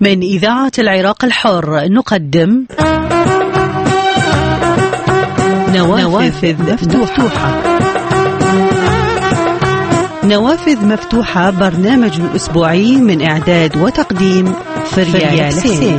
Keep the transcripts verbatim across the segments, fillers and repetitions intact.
من إذاعة العراق الحر نقدم نوافذ مفتوحة. نوافذ مفتوحة برنامج أسبوعي من إعداد وتقديم فريال حسين.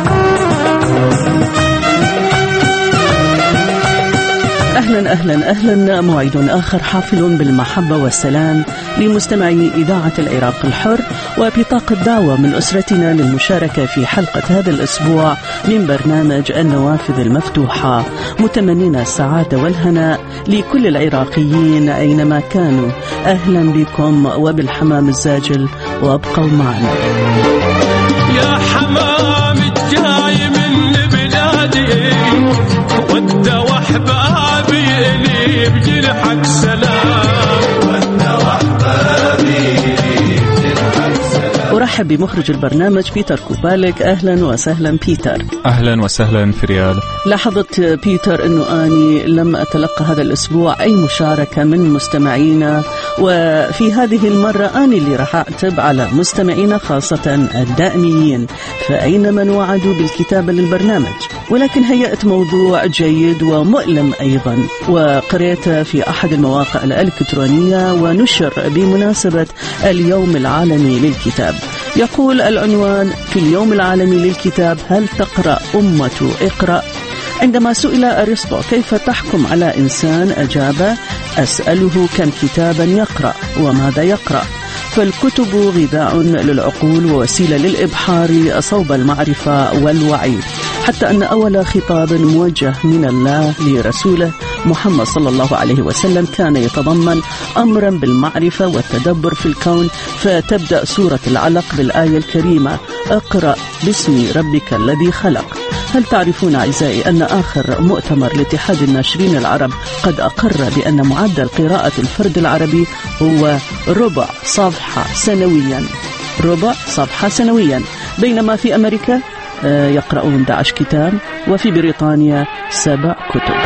أهلا أهلا أهلا موعد آخر حافل بالمحبة والسلام لمستمعي إذاعة العراق الحر، وبطاقة دعوة من أسرتنا للمشاركة في حلقة هذا الأسبوع من برنامج النوافذ المفتوحة، متمنين السعادة والهناء لكل العراقيين أينما كانوا. أهلا بكم وبالحمام الزاجل، وابقوا معنا. يا حمام الجاي من بلادي ود وحبابي لي بجرحك سلام، ود وحبابي لي بجرحك سلام. أرحب بمخرج البرنامج بيتر كوبالك. أهلا وسهلا بيتر. أهلا وسهلا فريال. لاحظت بيتر أنه أني لم أتلقى هذا الأسبوع أي مشاركة من مستمعينا، وفي هذه المرة أنا اللي راح أعتب على مستمعينا خاصة الدائمين، فأين من وعدوا بالكتابة للبرنامج؟ ولكن هيأت موضوع جيد ومؤلم أيضا، وقريته في أحد المواقع الإلكترونية ونشر بمناسبة اليوم العالمي للكتاب. يقول العنوان: في اليوم العالمي للكتاب هل تقرأ أمة اقرأ؟ عندما سئل أرسطو كيف تحكم على إنسان، أجاب: أسأله كم كتابا يقرأ وماذا يقرأ، فالكتب غذاء للعقول ووسيلة للإبحار صوب المعرفة والوعي. حتى أن أول خطاب موجه من الله لرسوله محمد صلى الله عليه وسلم كان يتضمن أمرا بالمعرفة والتدبر في الكون، فتبدأ سورة العلق بالآية الكريمة: اقرأ باسم ربك الذي خلق. هل تعرفون أعزائي أن آخر مؤتمر لاتحاد الناشرين العرب قد أقر بأن معدل قراءة الفرد العربي هو ربع صفحة سنويا، ربع صفحة سنويا، بينما في أمريكا يقرؤون أحد عشر كتاب، وفي بريطانيا سبع كتب.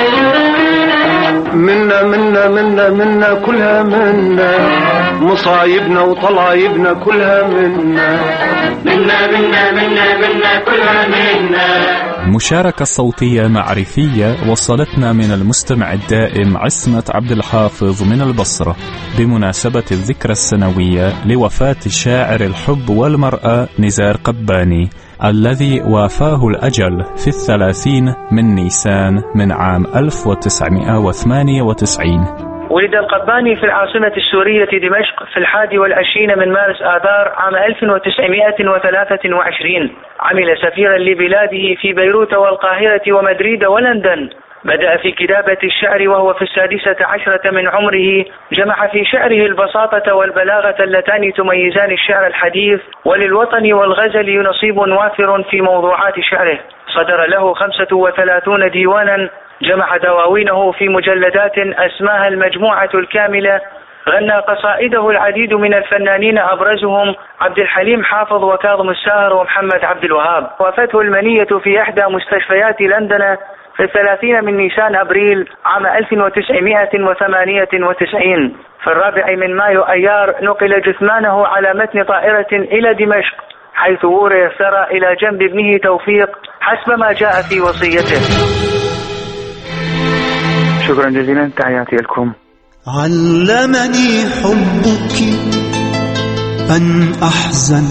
منا منا منا منا كلها منا، مصايبنا وطلايبنا كلها منا، منا منا منا منا كلها منا. مشاركة صوتية معرفية وصلتنا من المستمع الدائم عصمة عبد الحافظ من البصرة بمناسبة الذكرى السنوية لوفاة الشاعر الحب والمرأة نزار قباني، الذي وافاه الأجل في الثلاثين من نيسان من عام ألف وتسعمائة وثمانية وتسعين. ولد القباني في العاصمة السورية دمشق في الحادي والعشرين من مارس آذار عام ألف وتسعمائة وثلاثة وعشرين. عمل سفيرا لبلاده في بيروت والقاهرة ومدريد ولندن. بدأ في كتابة الشعر وهو في السادسة عشرة من عمره. جمع في شعره البساطة والبلاغة اللتان تميزان الشعر الحديث، وللوطن والغزل نصيب وافر في موضوعات شعره. صدر له خمسة وثلاثون ديوانا، جمع دواوينه في مجلدات أسماها المجموعة الكاملة. غنى قصائده العديد من الفنانين، أبرزهم عبد الحليم حافظ وكاظم الساهر ومحمد عبد الوهاب. وافته المنية في إحدى مستشفيات لندن في الثلاثين من نيسان أبريل عام ألف وتسعمائة وثمانية وتسعين. في الرابع من مايو أيار نقل جثمانه على متن طائرة إلى دمشق، حيث وري الثرى إلى جنب ابنه توفيق حسب ما جاء في وصيته. شكرا جزيلا، تحياتي لكم. علمني حبك أن أحزن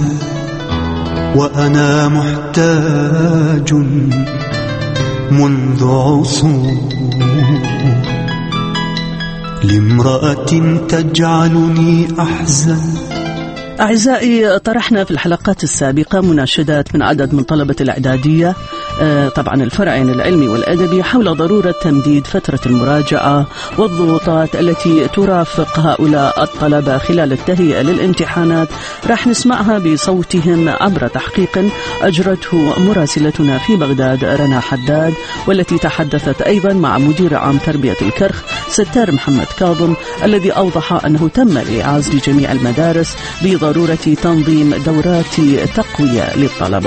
وأنا محتاج منذ عصور لامرأة تجعلني أحزن. أعزائي، طرحنا في الحلقات السابقة مناشدات من عدد من طلبة الإعدادية، طبعا الفرعين العلمي والأدبي، حول ضرورة تمديد فترة المراجعة والضغوطات التي ترافق هؤلاء الطلبة خلال التهيئة للامتحانات. راح نسمعها بصوتهم عبر تحقيق أجرته مراسلتنا في بغداد رنا حداد، والتي تحدثت أيضا مع مدير عام تربية الكرخ ستار محمد كاظم، الذي أوضح أنه تم الإعاز بجميع المدارس بضرورة تنظيم دورات تقوية للطلبة. بسم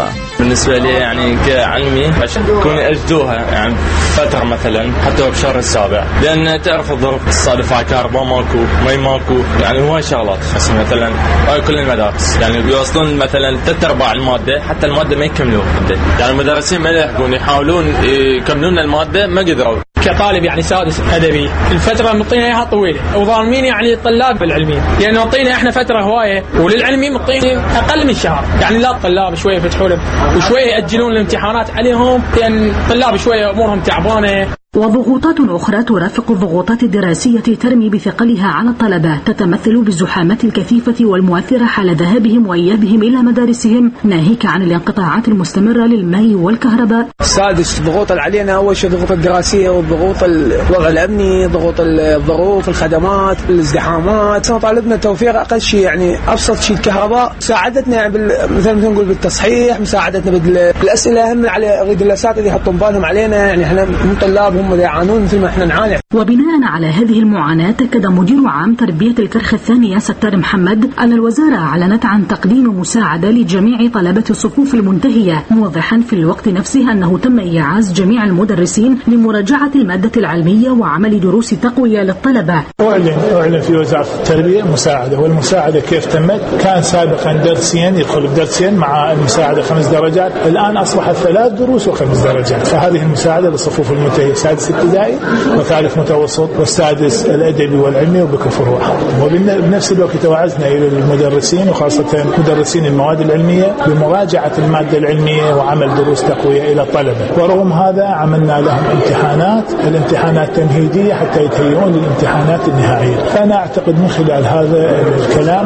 بالنسبة لي يعني كعلمي عشان تكون أجدوها يعني فترة مثلا حتى بشهر السابع، لأن تعرف الظروف الصادفة كهرباء ماكو مي ماكو يعني هواي شغلات. بس مثلا هاي كل المدارس يعني بيوصلون مثلا ثلاث أرباع المادة، حتى المادة ما يكملون يعني المدرسين ما يلحقون يحاولون يكملون المادة ما قدروا. كطالب يعني سادس أدبي الفترة مطينا إياها طويلة وظالمين يعني الطلاب بالعلميين، لأنه يعني مطينا إحنا فترة هواية وللعلمي مطينا أقل من شهر. يعني لا الطلاب شوية يفتحوا لهم وشوية يأجلون الامتحانات عليهم، لأن الطلاب شوية أمورهم تعبانة. وضغوطات أخرى ترافق الضغوطات الدراسية ترمي بثقلها على الطلبة، تتمثل بالزحامات الكثيفة والمؤثرة حال ذهابهم وإيابهم إلى مدارسهم، ناهيك عن الانقطاعات المستمرة للماء والكهرباء. السادس الضغوط اللي علينا أول شيء الضغوط الدراسية والضغوط الوضع الأمني، ضغوط الظروف، الخدمات، الازدحامات. طالبنا توفير أقل شيء يعني أبسط شيء الكهرباء، مساعدتنا بال... مثل ما نقول بالتصحيح، مساعدتنا بالأسئلة، هم على غير الأساتذة يحطون بالهم علينا، يعني إحنا من طلاب هم يعانون مثل ما احنا نعاني. وبناء على هذه المعاناة أكد مدير عام تربية الكرخ الثانية ستار محمد أن الوزارة أعلنت عن تقديم مساعدة لجميع طلبة الصفوف المنتهية، موضحا في الوقت نفسه أنه تم إيعاز جميع المدرسين لمراجعة المادة العلمية وعمل دروس تقوية للطلبة. أعلن أعلن في وزارة التربية مساعدة، والمساعدة كيف تمت؟ كان سابقا درسين يدخل بدرسين مع المساعدة خمس درجات، الآن أصبحت ثلاث دروس وخمس درجات. فهذه المساعدة للصفوف المنتهية سادس ابتدائي وثالث متوسط والسادس الأدبي والعلمي وبكفر واحد. وبنفس الوقت توعزنا إلى المدرسين وخاصة مدرسين المواد العلمية بمراجعة المادة العلمية وعمل دروس تقوية إلى الطلبة. ورغم هذا عملنا لهم امتحانات، الامتحانات تمهيدية حتى يتهيئون للامتحانات النهائية. فأنا أعتقد من خلال هذا الكلام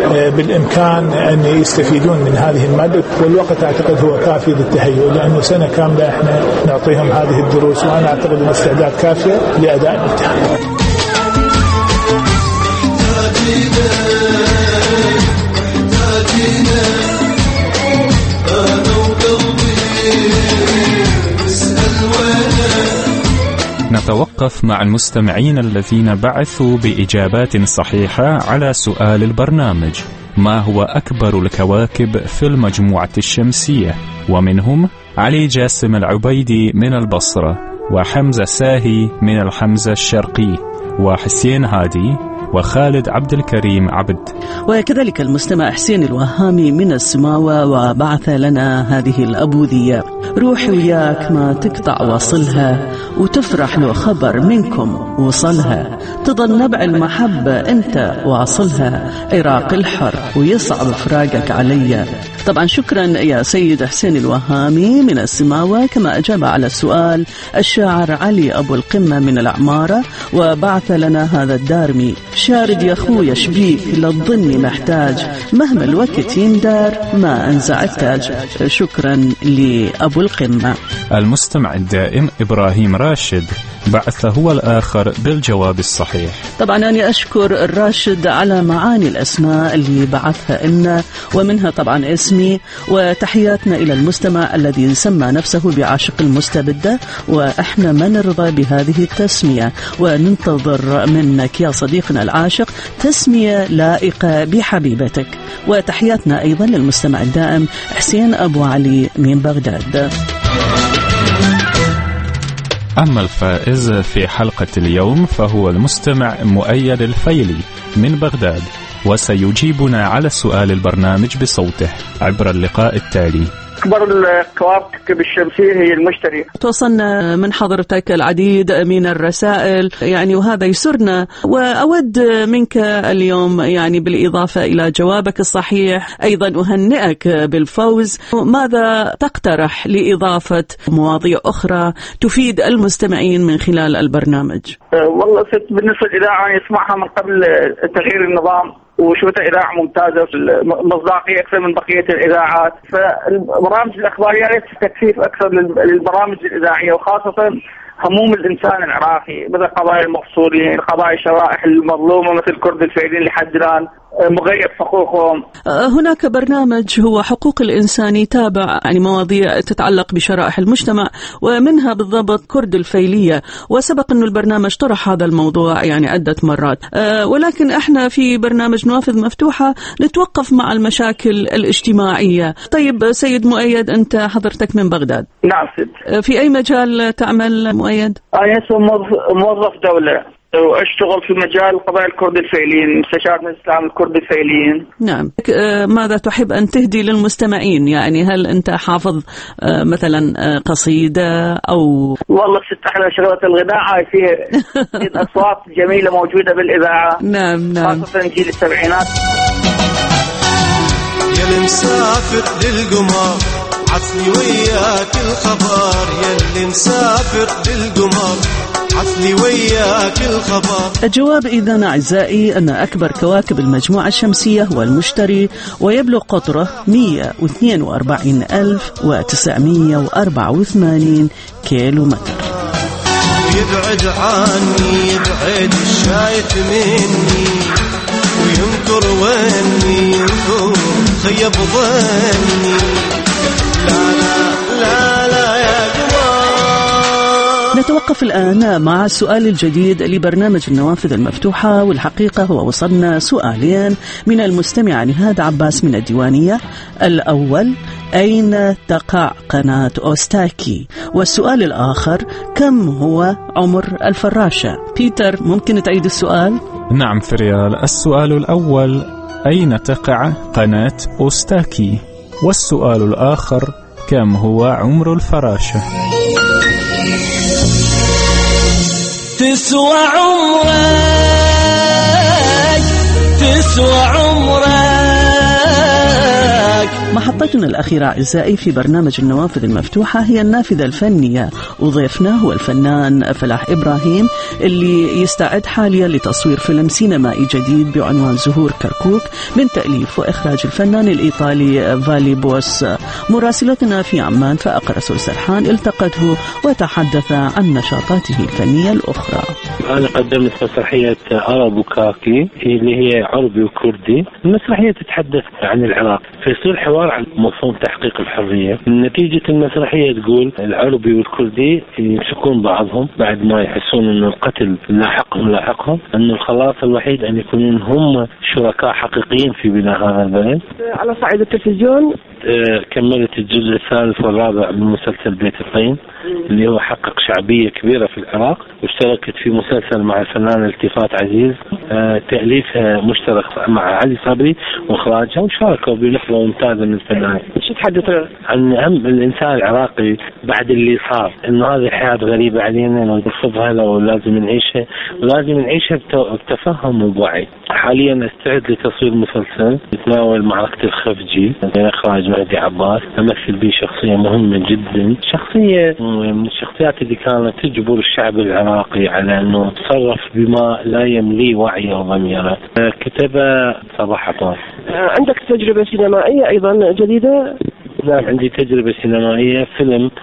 بالإمكان أن يستفيدون من هذه المادة، والوقت أعتقد هو كافي للتهيئ، لأنه سنة كاملة إحنا نعطيهم هذه الدروس، وأنا أعتقد أن الاستعداد كافية لأداء الامتحان. نتوقف مع المستمعين الذين بعثوا بإجابات صحيحة على سؤال البرنامج: ما هو أكبر الكواكب في المجموعة الشمسية؟ ومنهم علي جاسم العبيدي من البصرة، وحمزة ساهي من الحمزة الشرقي، وحسين هادي، وخالد عبد الكريم عبد. وكذلك المستمع حسين الوهامي من السماوة وبعث لنا هذه الأبوذية: روحي وياك ما تقطع واصلها، وتفرح لو خبر منكم وصلها، تظل نبع المحبة انت واصلها، عراق الحر ويصعب فراقك عليا. طبعا شكرا يا سيد حسين الوهامي من السماوة. كما أجاب على السؤال الشاعر علي أبو القمة من العمارة، وبعث لنا هذا الدارمي: شارد يا أخويا شبيك للظن محتاج، مهما الوقت يندار ما أنزع التاج. شكرا لأبو القمة. المستمع الدائم إبراهيم راشد بعث هو الآخر بالجواب الصحيح. طبعا أنا أشكر الراشد على معاني الأسماء اللي بعثها لنا، ومنها طبعا اسمي، وتحياتنا إلى المستمع الذي سمى نفسه بعاشق المستبدة، وإحنا ما نرضى بهذه التسمية، وننتظر منك يا صديقنا العاشق تسمية لائقة بحبيبتك. وتحياتنا أيضا للمستمع الدائم حسين أبو علي من بغداد. أما الفائز في حلقة اليوم فهو المستمع مؤيد الفيلي من بغداد، وسيجيبنا على سؤال البرنامج بصوته عبر اللقاء التالي: أكبر الكواكب الشمسية هي المشتري. توصلنا من حضرتك العديد من الرسائل يعني، وهذا يسرنا، وأود منك اليوم يعني بالإضافة إلى جوابك الصحيح أيضا أهنئك بالفوز. ماذا تقترح لإضافة مواضيع أخرى تفيد المستمعين من خلال البرنامج؟ والله ست بالنسبة للإذاعة يسمعها من قبل تغيير النظام، وشوفت إذاعة ممتازة في المصداقية أكثر من بقية الإذاعات. فالبرامج الأخبارية تكثيف أكثر للبرامج الإذاعية، وخاصة هموم الإنسان العراقي، مثل قضايا المفصولين، قضايا الشرائح المظلومة مثل كرد الفايدين لحد الآن، مغيب حقوقهم. هناك برنامج هو حقوق الإنسان يتابع يعني مواضيع تتعلق بشرائح المجتمع ومنها بالضبط كرد الفيلية، وسبق أنه البرنامج طرح هذا الموضوع يعني عدة مرات، ولكن احنا في برنامج نوافذ مفتوحة نتوقف مع المشاكل الاجتماعية. طيب سيد مؤيد، أنت حضرتك من بغداد. نعم سيد. في أي مجال تعمل مؤيد؟ أنا موظف دولة واشتغل في مجال قضايا الكرد الفعليين، مستشار من الإسلام الكرد الفعليين. نعم. ماذا تحب أن تهدي للمستمعين؟ يعني هل أنت حافظ مثلا قصيدة أو والله ست أحلى شغلة الغناء هاي فيها أصوات جميلة موجودة بالإذاعة. نعم نعم. خاصة جيل السبعينات. يا المسافر للقمر عطني وياك الخبر، يا اللي مسافر للقمر عطني وياك الخبر. الجواب إذن أعزائي أن أكبر كواكب المجموعة الشمسية هو المشتري، ويبلغ قطره مئة واثنين وأربعين ألف وتسعمئة وأربعة وثمانين كيلو متر. يبعد عني يبعد الشايف مني وينكر واني ينكر خيب ظني. لا لا لا لا يا جمال. نتوقف الآن مع السؤال الجديد لبرنامج النوافذ المفتوحة، والحقيقة هو وصلنا سؤالين من المستمع نهاد عباس من الديوانية. الأول: أين تقع قناة أوستاكي؟ والسؤال الآخر: كم هو عمر الفراشة؟ بيتر، ممكن تعيد السؤال؟ نعم فريال. السؤال الأول: أين تقع قناة أوستاكي؟ والسؤال الآخر: كم هو عمر الفراشة؟ تسوى عمرك تسوى عمرك. محطتنا الأخيرة أعزائي في برنامج النوافذ المفتوحة هي النافذة الفنية، وضيفنا هو الفنان فلاح إبراهيم اللي يستعد حاليا لتصوير فيلم سينمائي جديد بعنوان زهور كركوك من تأليف وإخراج الفنان الإيطالي فالي بوس. مراسلتنا في عمان فأقر رسول سرحان التقته وتحدث عن نشاطاته الفنية الأخرى. أنا قدمت مسرحية أرابو كاكي اللي هي عربي وكردي. المسرحية تتحدث عن العراق، فيصير حوار عن مفهوم تحقيق الحرية. نتيجة المسرحية تقول العربي والكردي يمسكون بعضهم بعد ما يحسون أن القتل لاحقهم لاحقهم، أن الخلاص الوحيد أن يكونون هم شركاء حقيقيين في بناء هذا البلد. على صعيد التلفزيون كملت الجزء الثالث والرابع من مسلسل بيت الطين اللي هو حقق شعبية كبيرة في العراق، واشتركت في مسلسل مع الفنان التفات عزيز تأليفها مشترك مع علي صبري وإخراجها، وشاركوا بنخبة ممتازة من الفنان. شو تحدث عن أهم الإنسان العراقي بعد اللي صار، إنه هذه حياة غريبة علينا ونرفضها لو لازم نعيشها، ولازم نعيشها بتفهم وبوعي. حاليا استعد لتصوير مسلسل يتناول معركة الخفجي من إخراج مهدي عباس، أمثل به شخصية مهمة جدا، شخصية من الشخصيات اللي كانت تجبر الشعب العراقي على أنه يتصرف بما لا يملي وعيه وضميره. كتبه صباح عطار. عندك تجربة سينمائية أيضا جديدة؟ نعم عندي تجربة سينمائية، فيلم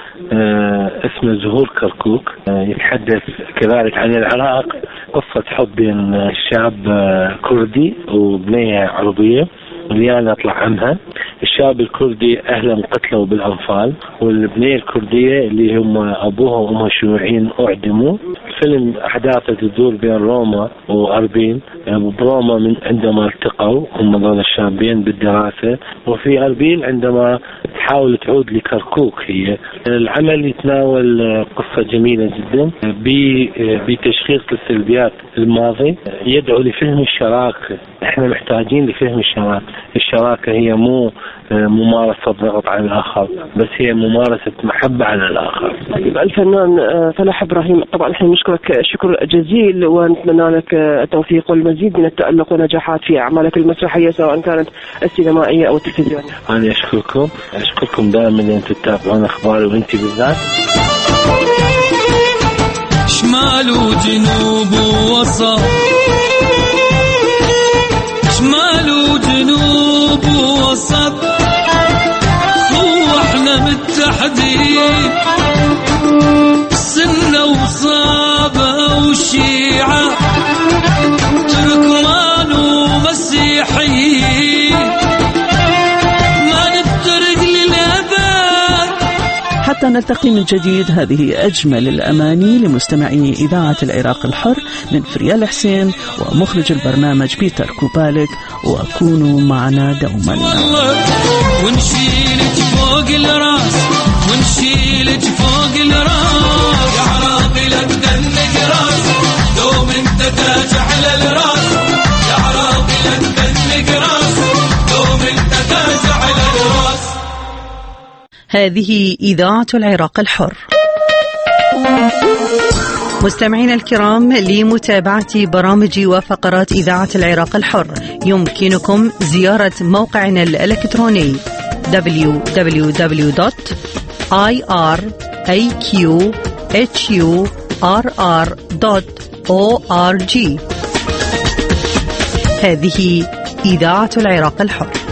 آه اسمه زهور كركوك، آه يتحدث كذلك عن العراق، قصة حب بين شاب آه كردي وبنية عربية اللي أنا أطلع عنها. الشاب الكردي أهلا قتلوا بالأنفال، والبنية الكردية اللي هم أبوها وأمها شيوعيين أعدموا. فيلم أحداثه تدور بين روما وأربيل. بروما من عندما التقوا هم ذول الشابين بالدراسة، وفي أربيل عندما تحاول تعود لكركوك. هي العمل يتناول قصة جميلة جدا بتشخيص السلبيات الماضي، يدعو لفهم الشراكة. احنا محتاجين لفهم الشراكة. الشراكة هي مو ممارسة ضغط على الآخر، بس هي ممارسة محبة على الآخر. الفنان فلاح إبراهيم، طبعا احنا نشكرك شكر جزيل ونتمنى لك التوفيق والمزيد من التألق ونجاحات في أعمالك المسرحية سواء كانت السينمائية أو التلفزيونية. أنا أشكركم أشكركم دائما أن تتابعون أخباري وأنت بالذات. شمال وجنوب ووسط، شمال وجنوب ووسط، واحنا متحدين، سنة وصابة وشيعة، تركمان ومسيحي. حتى نلتقي من جديد، هذه أجمل الأماني لمستمعي إذاعة العراق الحر من فريال حسين ومخرج البرنامج بيتر كوبالك، وكونوا معنا دوما. ونشيلك فوق الراس ونشيلك فوق الراس يا عراقي لا تدنك راس دوم انت تاج على الراس يا عراقي لا تدنك راس دوم انت تاج على الراس. هذه إذاعة العراق الحر. مستمعينا الكرام، لمتابعة برامج وفقرات إذاعة العراق الحر يمكنكم زيارة موقعنا الإلكتروني دبليو دبليو دبليو دوت آي آر إيه كيو إتش يو آر آر دوت أو آر جي. هذه إذاعة العراق الحر.